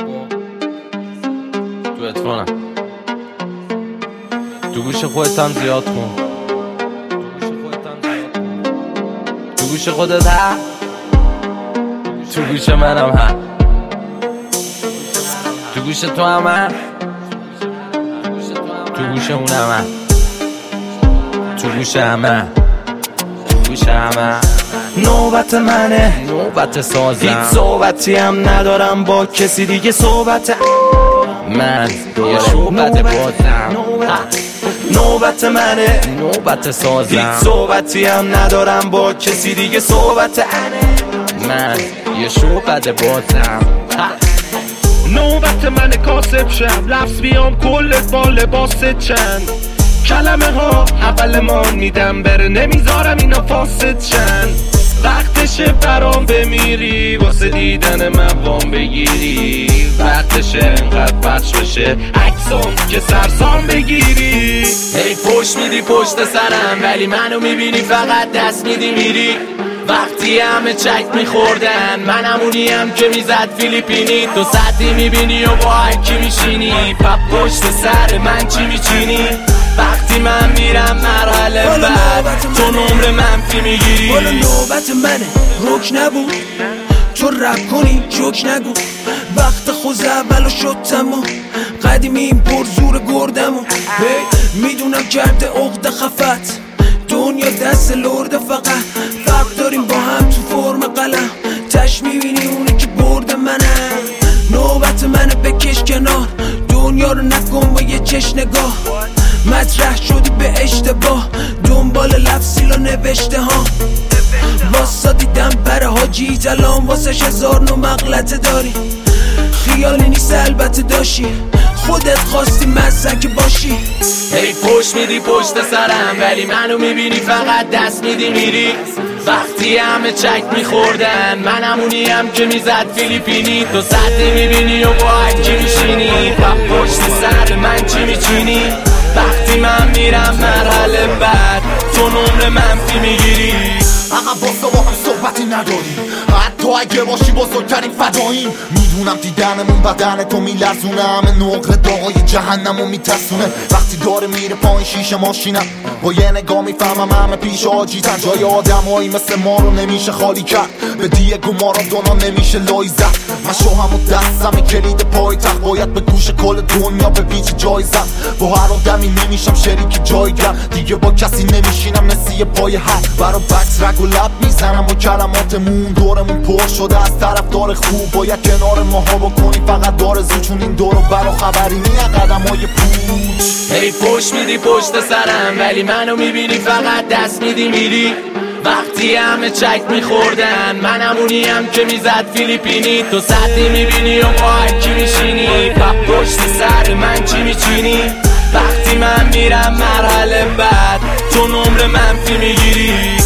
تو اتفانم تو گوش خودت هم زیاد کن، تو گوش خودت هم، تو گوش منم هم، تو گوش تو هم، تو گوش اونم هم، تو گوش همه، تو گوش همه. نوبت منه، نوبت سازم، هیچ صحبتی هم ندارم با کسی دیگه. صحبت من یه شوبت بازم، نوبت منه، نوبت سازم، هیچ صحبتی هم ندارم با کسی دیگه. صحبت من یه شوبت بازم. نوبت من کاسب شم، لفظ بیام کلت با لباس چند کلمه ها اولمان میدم بره، نمیذارم اینا فاسد شن. وقتشه برام بمیری واسه دیدن من وام بگیری، وقتشه انقدر پخش بشه عکسام که سرسام بگیری. هی پشت میدی پشت سرم ولی منو میبینی فقط دست میدی میری. وقتی همه چک میخوردن من همونیم که میزد فیلیپینی. تو سطحی میبینی و با هرکی میشینی، پا پشت سر من چی میچینی؟ وقتی من میرم مرحله بعد تو نمره منفی میگیری. بالا نوبت منه، روک نبود تو رپ کنی جوک نگو. وقت خوز اولو شد تمام، قدیمیم پر زور گردمو. میدونم کرده عقد خفت، دنیا دست لرده فقط. فرق داریم با هم تو فرم قلم، تش میبینی اونه که برد منم. نوبت منه بکش کنار، دنیا رو نکن با یه چش نگاه. مطرح شدی به اشتباه، دنبال لفظیلا نوشته ها. واسا دیدم بره حاجی زلان واسش 1000 نوع مغلطه داری. خیالی نیست البته داشی، خودت خواستی مزدک باشی. هی پشت میدی پشت سرم ولی منو میبینی فقط دست میدی میری. وقتی همه چک میخوردن من همونیم که میزد فیلیپینی. تو سطحی میبینی و با هرکی میشینی، پا پشت سر من چی میچینی؟ وقتی من میرم مرحله بعد تو نمره منفی میگیری. عقب باسا با هم صحبتی نداریم، حتی اگه باشی بزرگترین فداییم. میدونم دیدنمون بدن تو میلرزونه، همه نقره داغای جهنمو میترسونه. وقتی داره میره پایین شیشه ماشینم، با یه نگاه میفهمم همه پیش آجیتن. جای آدمایی مثل ما رو نمیشه خالی کرد، به دیگو مارادونا نمیشه لای زد. من شوهم و دستم کلید پای تخت، باید به گوش کل دنیا به بیچ جای زد. با هر آدمی نمیشم شریک جایگم، دیگه با کسی نمیشینم نسی پای حد. برا بکس رگ و لب میزنم و کلماتمون دورمون پر شده از طرفدار خوب. باید کنار ماها بکنی فقط دارزو، چون این دورو برا خبری نیه قدم های پوچ. هی پشت میدی پشت سرم ولی منو میبینی فقط دست میدی میری. وقتی همه چک میخوردن من همونیم که میزد فیلیپینی. تو سطحی میبینی و با هرکی میشینی، پا پشت سر من چی میچینی؟ وقتی من میرم مرحله بعد تو نمره منفی میگیری.